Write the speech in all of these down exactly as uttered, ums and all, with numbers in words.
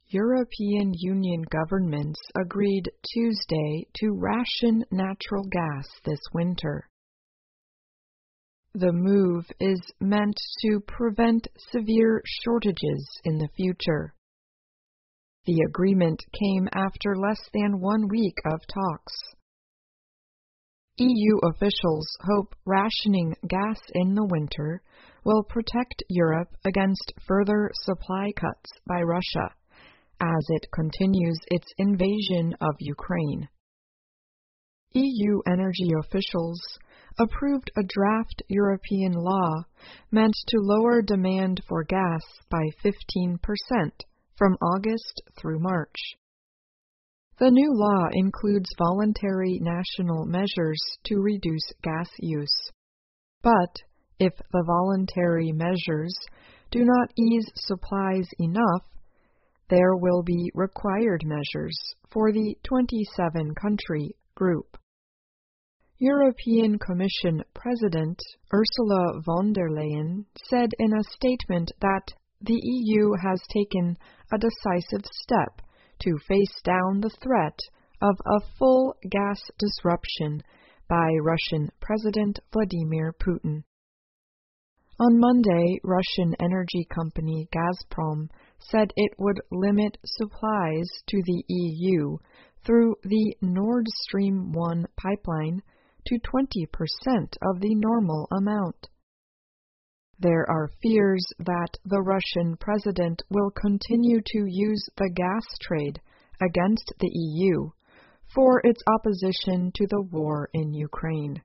European Union governments agreed Tuesday to ration natural gas this winter. The move is meant to prevent severe shortages in the future. The agreement came after less than one week of talks. E U officials hope rationing gas in the winter will protect Europe against further supply cuts by Russia as it continues its invasion of Ukraine. E U energy officials approved a draft European law meant to lower demand for gas by fifteen percent from August through March. The new law includes voluntary national measures to reduce gas use. But if the voluntary measures do not ease supplies enough, there will be required measures for the twenty-seven country group. European Commission President Ursula von der Leyen said in a statement that the E U has taken a decisive step to face down the threat of a full gas disruption by Russian President Vladimir Putin. On Monday, Russian energy company Gazprom said it would limit supplies to the E U through the Nord Stream one pipeline to twenty percent of the normal amount. There are fears that the Russian president will continue to use the gas trade against the E U for its opposition to the war in Ukraine.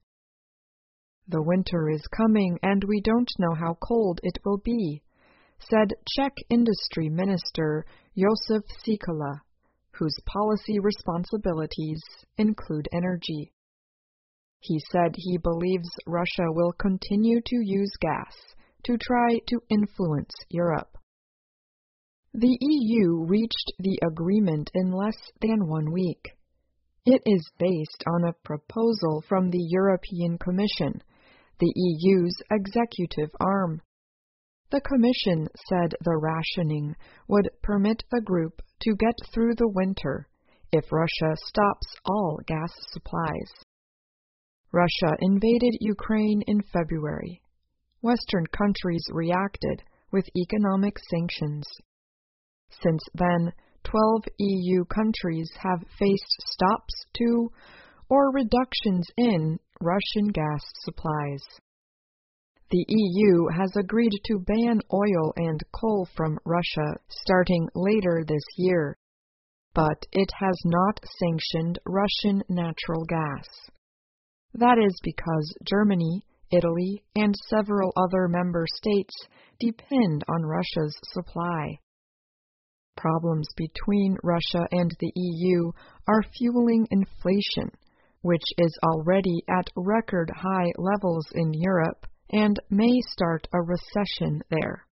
The winter is coming and we don't know how cold it will be, said Czech Industry Minister Josef Sikala, whose policy responsibilities include energy. He said he believes Russia will continue to use gas to try to influence Europe. The E U reached the agreement in less than one week. It is based on a proposal from the European Commission, the E U's executive arm. The Commission said the rationing would permit the group to get through the winter if Russia stops all gas supplies. Russia invaded Ukraine in February. Western countries reacted with economic sanctions. Since then, twelve E U countries have faced stops to or reductions in Russian gas supplies. The E U has agreed to ban oil and coal from Russia starting later this year, but it has not sanctioned Russian natural gas. That is because Germany, Italy, and several other member states depend on Russia's supply. Problems between Russia and the E U are fueling inflation, which is already at record high levels in Europe and may start a recession there.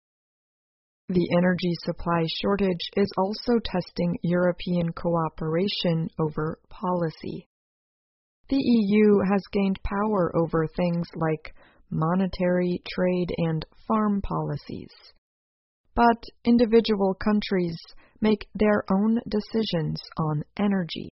The energy supply shortage is also testing European cooperation over policy. The E U has gained power over things like monetary, trade, and farm policies. But individual countries make their own decisions on energy.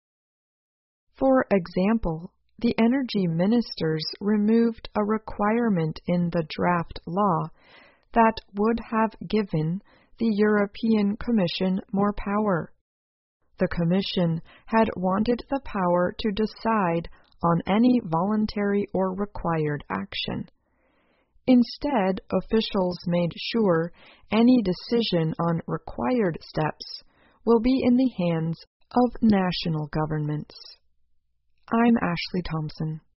For example, the energy ministers removed a requirement in the draft law that would have given the European Commission more power. The Commission had wanted the power to decide on any voluntary or required action. Instead, officials made sure any decision on required steps will be in the hands of national governments. I'm Ashley Thompson.